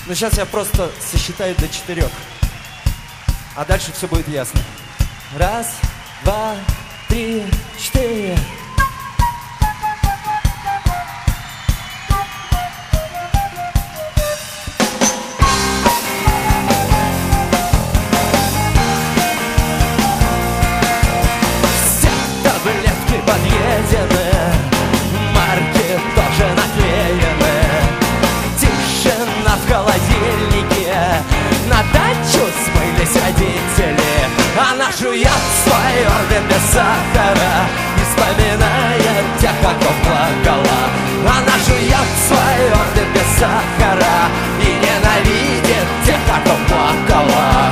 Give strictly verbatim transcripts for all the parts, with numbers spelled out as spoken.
Но сейчас я просто сосчитаю до четырех. А дальше все будет ясно. Раз, два, три, четыре. Все таблетки подъедены, марки тоже наклеены. Тишина в холодильнике, на дачу смылись родители. Она жует свой орбит без сахара, не вспоминая тех, кто плакала. Она жует свой орбит без сахара и ненавидит тех, кто плакала.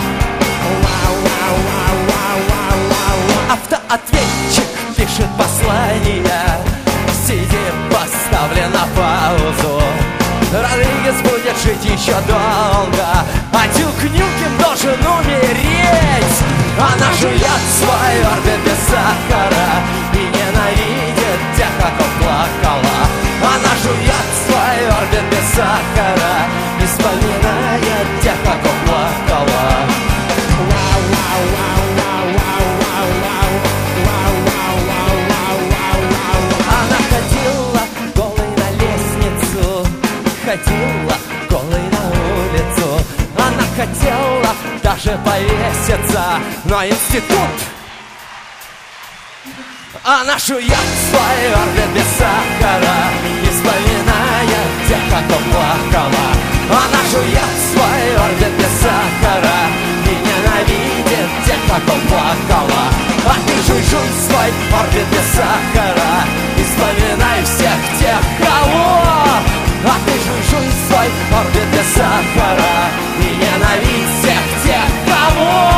Автоответчик пишет послание, сиди, поставлен на паузу. Родригес будет жить еще долго, а Дюк Нюкем должен умереть. Она жует свой орбит без сахара и ненавидит тех, кто плакала. Она жует свой орбит без сахара, не вспоминая тех, кто плакала. Она ходила голой на лестницу, ходила голой на улицу. Она хотела даже повеситься, но институт. Она жует свой орбит без сахара, не вспоминая тех, кто плакала. Она жует свой орбит без сахара и ненавидит тех, кто плакала. А ты жуй, жуй свой орбит без сахара и вспоминай всех тех, кого. А ты жуй, жуй свой орбит без сахара и ненавидь всех тех, кого.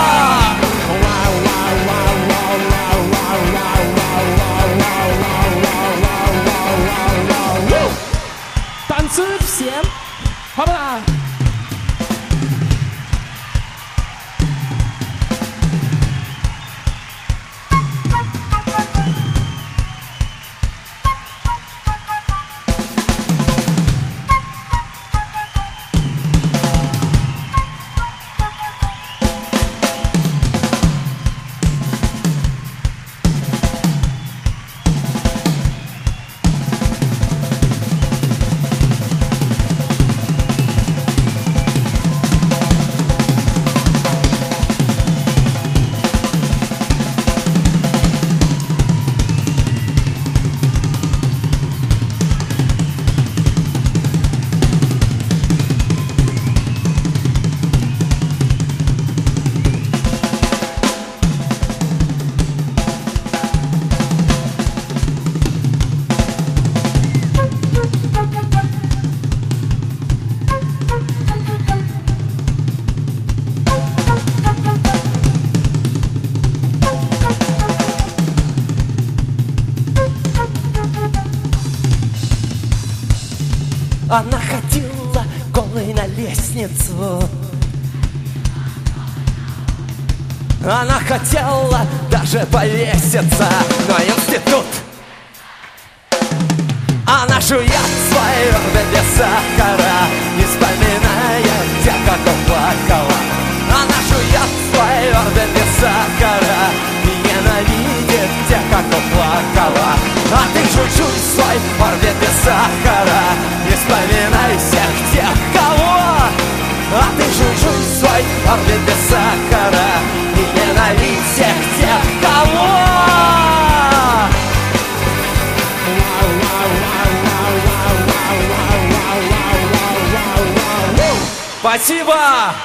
Танцуют все. Хоба! Она ходила голой на лестницу. Она хотела даже повеситься, но институт. Она жует свой орбит без сахара, не вспоминая тех, кто плакала. Она жует свой орбит без сахара и ненавидит тех, кто плакала. А ты жуй, жуй свой орбит без сахара, не вспоминай всех тех, кого. А ты жуй, жуй свой орбит без сахара и ненавидь всех тех, кого. Спасибо!